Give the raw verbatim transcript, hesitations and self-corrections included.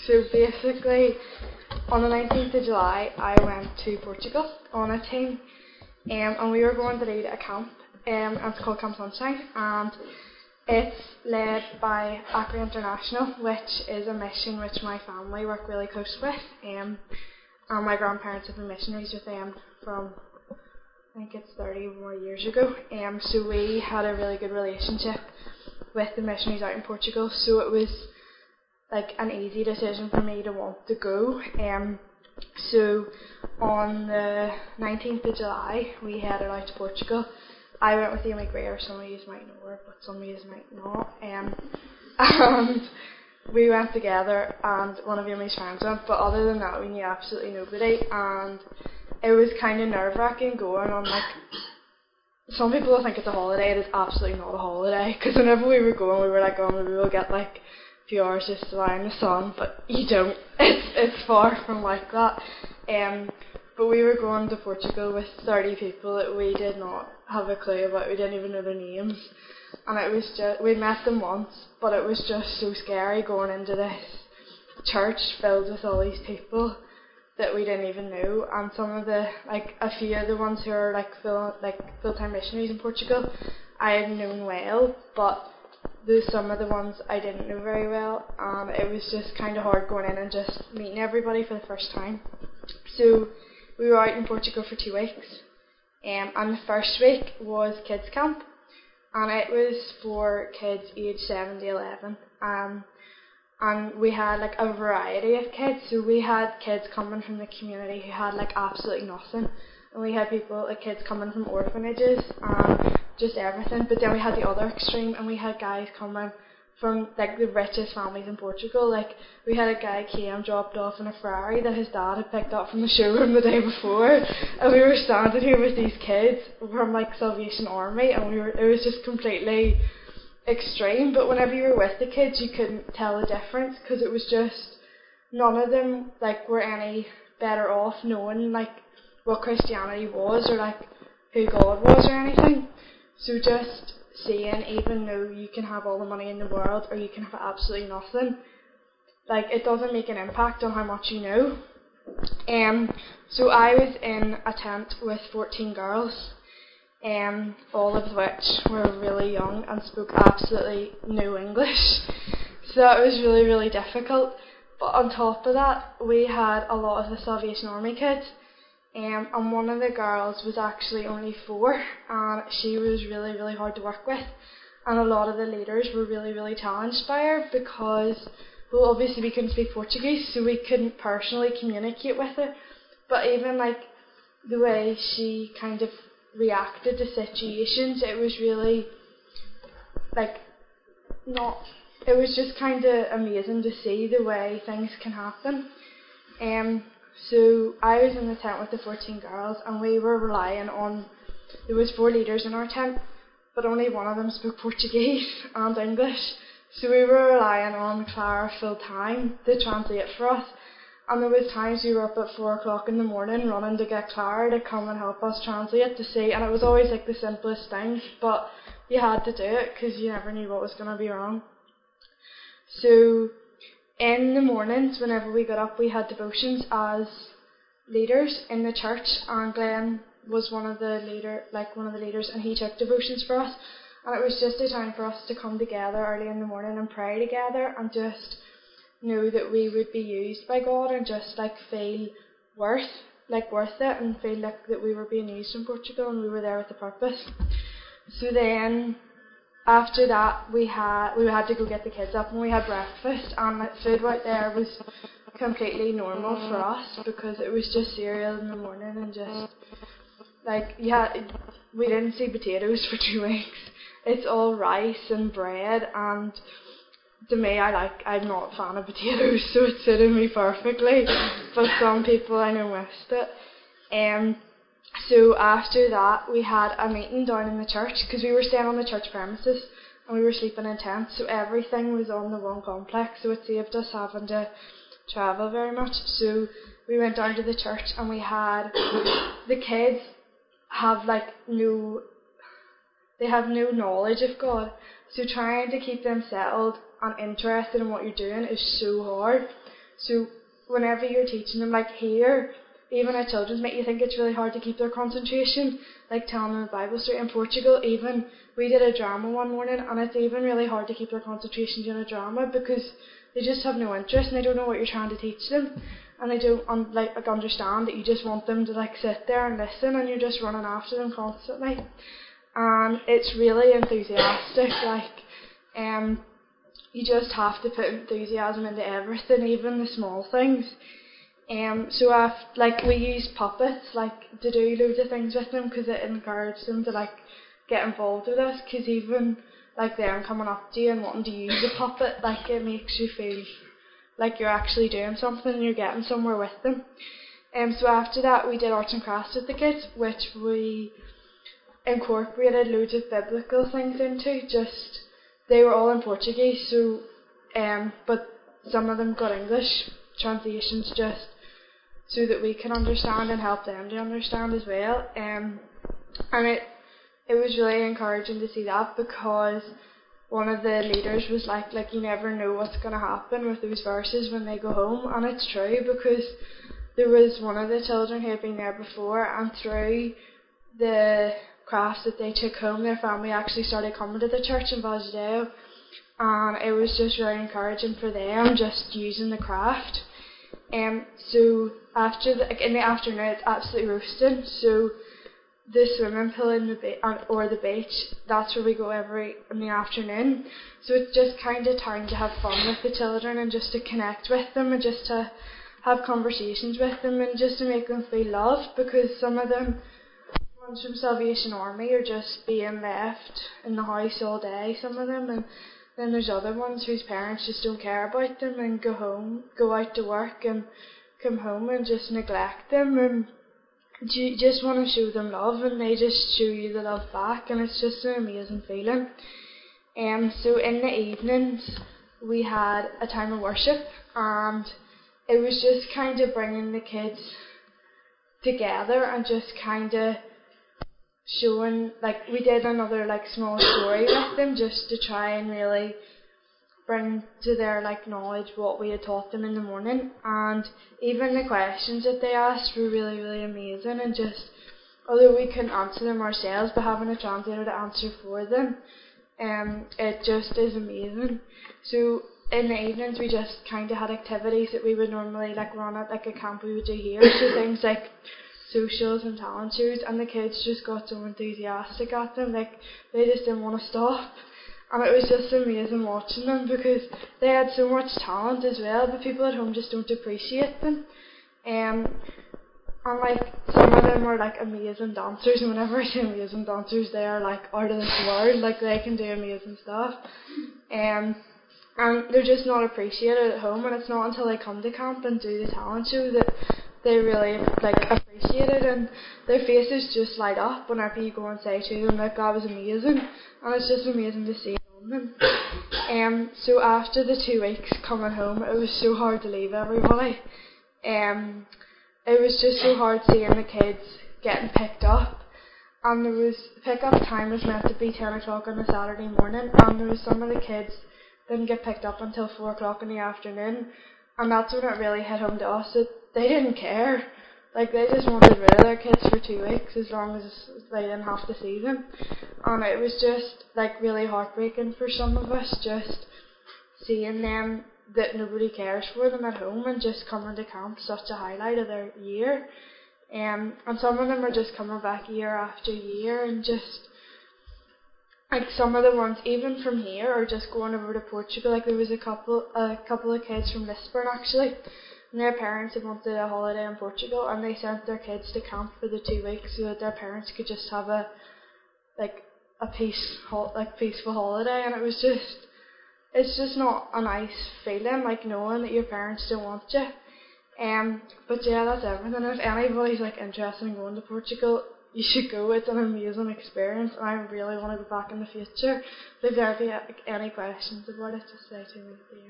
So basically, on the nineteenth of July, I went to Portugal on a team, um, and we were going to lead a camp, um, and it's called Camp Sunshine, and it's led by Acre International, which is a mission which my family work really close with, um, and my grandparents have been missionaries with them from, I think it's thirty more years ago, um, so we had a really good relationship with the missionaries out in Portugal, so it was like an easy decision for me to want to go. Um, so on the nineteenth of July we headed out to Portugal. I went with Amy Greer, some of you might know her, but some of you might not. Um, and we went together, and one of Amy's friends went, but other than that we knew absolutely nobody, and it was kind of nerve wracking going on, like, some people will think it's a holiday. It is absolutely not a holiday, because whenever we were going we were like, oh, maybe we'll get like a few hours just to lie in the sun, but you don't. It's, it's far from like that. Um, but we were going to Portugal with thirty people that we did not have a clue about. We didn't even know their names, and it was just, we met them once, but it was just so scary going into this church filled with all these people that we didn't even know, and some of the, like, a few of the ones who are like full, like full-time missionaries in Portugal, I had known well, but there's some of the ones I didn't know very well, and it was just kind of hard going in and just meeting everybody for the first time. So we were out in Portugal for two weeks, um, and the first week was kids camp, and it was for kids aged seven to eleven. Um, And we had like a variety of kids. So we had kids coming from the community who had like absolutely nothing, and we had people like kids coming from orphanages and just everything. But then we had the other extreme, and we had guys coming from like the richest families in Portugal. Like we had a guy came dropped off in a Ferrari that his dad had picked up from the showroom the day before, and we were standing here with these kids from like Salvation Army, and we were it was just completely extreme. But whenever you were with the kids you couldn't tell the difference, because it was just none of them like were any better off knowing like what Christianity was or like who God was or anything. So just seeing, even though you can have all the money in the world or you can have absolutely nothing, like it doesn't make an impact on how much you know. Um, so I was in a tent with fourteen girls, um, all of which were really young and spoke absolutely no English. So that was really, really difficult. But on top of that, we had a lot of the Salvation Army kids, um, and one of the girls was actually only four, and she was really, really hard to work with. And a lot of the leaders were really, really challenged by her because, well, obviously we couldn't speak Portuguese, so we couldn't personally communicate with her. But even like the way she kind of reacted to situations, it was really like not it was just kind of amazing to see the way things can happen. Um, so I was in the tent with the fourteen girls, and we were relying on, there was four leaders in our tent, but only one of them spoke Portuguese and English, so we were relying on Clara full time to translate for us. And there was times we were up at four o'clock in the morning running to get Clara to come and help us translate to see, and it was always like the simplest things, but you had to do it because you never knew what was going to be wrong. So in the mornings, whenever we got up, we had devotions as leaders in the church, and Glenn was one of the leader, like one of the leaders, and he took devotions for us. And it was just a time for us to come together early in the morning and pray together, and just know that we would be used by God, and just like feel worth, like worth it, and feel like that we were being used in Portugal and we were there with a purpose. So then, after that, we had we had to go get the kids up, and we had breakfast, and like, food out there was completely normal for us because it was just cereal in the morning, and just like yeah, we didn't see potatoes for two weeks. It's all rice and bread, and to me, I like I'm not a fan of potatoes, so it suited me perfectly. But some people I know missed it. Um. So after that, we had a meeting down in the church, because we were staying on the church premises and we were sleeping in tents, so everything was on the one complex, so it saved us having to travel very much. So we went down to the church, and we had the kids have like no they have no knowledge of God, so trying to keep them settled and interested in what you're doing is so hard. So whenever you're teaching them, like here, even at children's meet, you think it's really hard to keep their concentration, like telling them a Bible story. In Portugal, even, we did a drama one morning, and it's even really hard to keep their concentration during a drama because they just have no interest and they don't know what you're trying to teach them, and they don't un- like, like understand that you just want them to like sit there and listen, and you're just running after them constantly. And it's really enthusiastic, like, um, you just have to put enthusiasm into everything, even the small things. Um, so I've, like, we use puppets, like, to do loads of things with them because it encourages them to, like, get involved with us, because even, like, them coming up to you and wanting to use a puppet, like, it makes you feel like you're actually doing something and you're getting somewhere with them. Um, so after that we did arts and crafts with the kids, which we incorporated loads of biblical things into. Just, they were all in Portuguese, so, um, but some of them got English translations just so that we can understand and help them to understand as well. Um, and it it was really encouraging to see that, because one of the leaders was like, like you never know what's going to happen with those verses when they go home, and it's true, because there was one of the children who had been there before, and through the crafts that they took home, their family actually started coming to the church in Valladeo, and it was just really encouraging for them just using the craft. Um, so after the, like in the afternoon, it's absolutely roasting. So the swimming pool in the ba- or the beach, that's where we go every in the afternoon. So it's just kind of time to have fun with the children and just to connect with them and just to have conversations with them and just to make them feel loved, because some of them, ones from Salvation Army, are just being left in the house all day, some of them, and then there's other ones whose parents just don't care about them and go home, go out to work and come home and just neglect them, and you just want to show them love and they just show you the love back, and it's just an amazing feeling. Um, so in the evenings we had a time of worship, and it was just kind of bringing the kids together and just kind of showing, like, we did another like small story with them just to try and really bring to their like knowledge what we had taught them in the morning. And even the questions that they asked were really really amazing, and just, although we couldn't answer them ourselves, but having a translator to answer for them, um, it just is amazing. So in the evenings we just kind of had activities that we would normally like run at like a camp we would do here, so things like socials and talent shows, and the kids just got so enthusiastic at them, like they just didn't want to stop, and it was just amazing watching them because they had so much talent as well, but people at home just don't appreciate them. Um, and like some of them are like amazing dancers, and whenever I say amazing dancers, they are like out of this world, like they can do amazing stuff. Um, and they're just not appreciated at home, and it's not until they come to camp and do the talent show that they really like appreciate it, and their faces just light up whenever you go and say to them like that was amazing, and it's just amazing to see it on them. Um, so after the two weeks coming home, it was so hard to leave everybody. Um, it was just so hard seeing the kids getting picked up, and there was pick-up time was meant to be ten o'clock on a Saturday morning, and there was some of the kids didn't get picked up until four o'clock in the afternoon, and that's when it really hit home to us that they didn't care. Like, they just wanted rid of their kids for two weeks as long as they didn't have to see them. And it was just like really heartbreaking for some of us, just seeing them, that nobody cares for them at home, and just coming to camp, such a highlight of their year. Um, and some of them are just coming back year after year, and just like some of the ones even from here are just going over to Portugal. Like there was a couple a couple of kids from Lisbon actually, and their parents had wanted a holiday in Portugal, and they sent their kids to camp for the two weeks so that their parents could just have a like a peace like peaceful holiday. And it was just, it's just not a nice feeling, like knowing that your parents don't want you. Um, but yeah, that's everything. If anybody's like interested in going to Portugal, you should go. It's an amazing experience, and I really want to go back in the future. If there are any questions about it, just say to me.